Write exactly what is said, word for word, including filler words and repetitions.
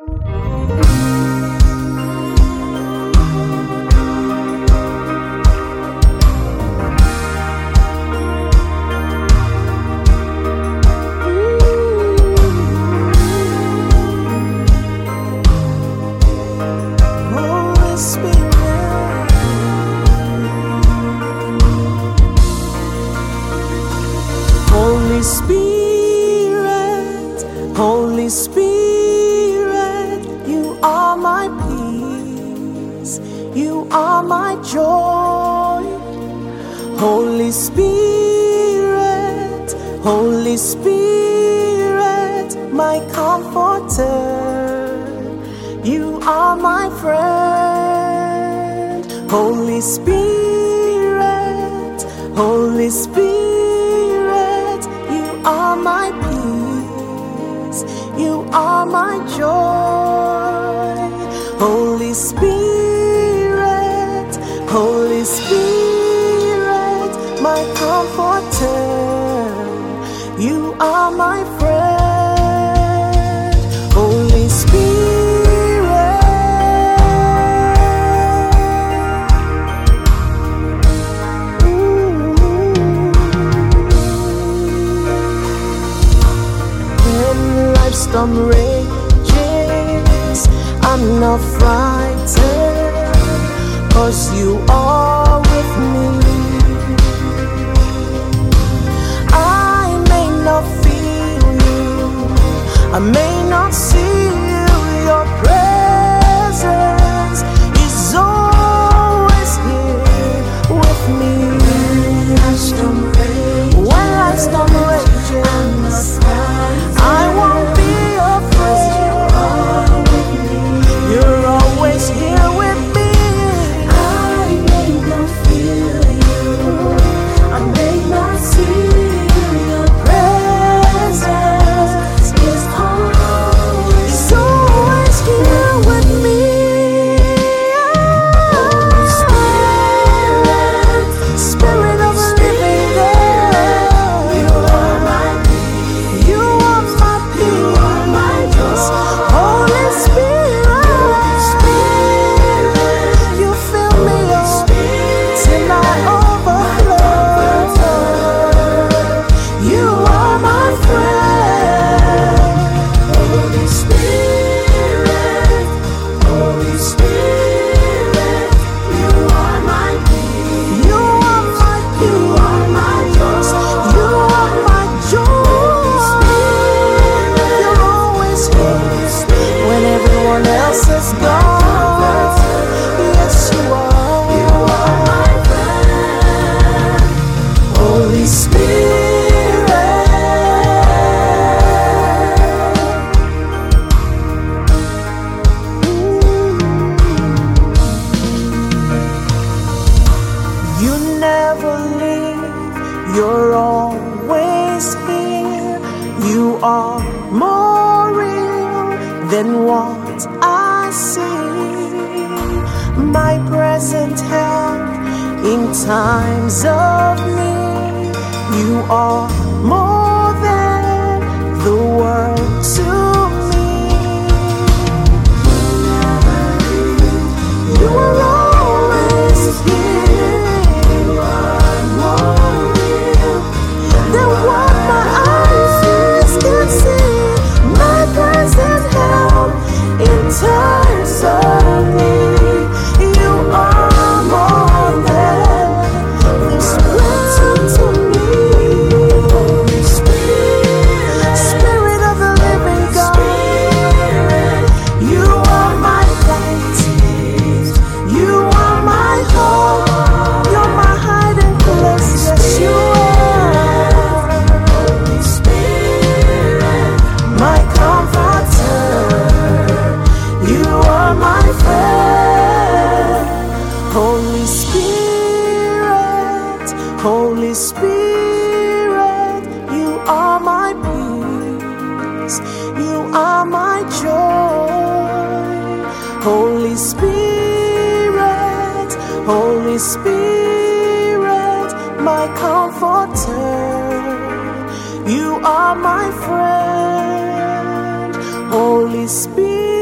Holy Spirit, Holy Spirit, you are my peace, you are my joy. Holy Spirit, Holy Spirit, my comforter, you are my friend. Holy Spirit, Holy Spirit, are my peace, you are my joy. Holy Spirit, Holy Spirit, my comforter, you are my friend. Holy Spirit, storm rages, I'm not frightened, 'cause you are with me. I may not feel you, I may not see you, your presence is always here with me. When life's storm rages, when life's storm rages, I won't be here with me. I may not feel you, I may not see you, your presence is always, always here with me. Holy Spirit, Spirit of the living God, you are my peace, you are my peace, you are my joy. Holy Spirit, you're always here. You are more real than what I see. My present help in times of need. You are more than the world to me. You are always here. You are more than what my eyes can see. My present help in times of need. You are more than this world to me. Holy Spirit, Spirit of the living God, you are my light, you are my hope, you're my hiding place. Yes, you are. Holy Spirit, Holy Spirit, you are my peace, you are my joy. Holy Spirit, Holy Spirit, my comforter, you are my friend. Holy Spirit,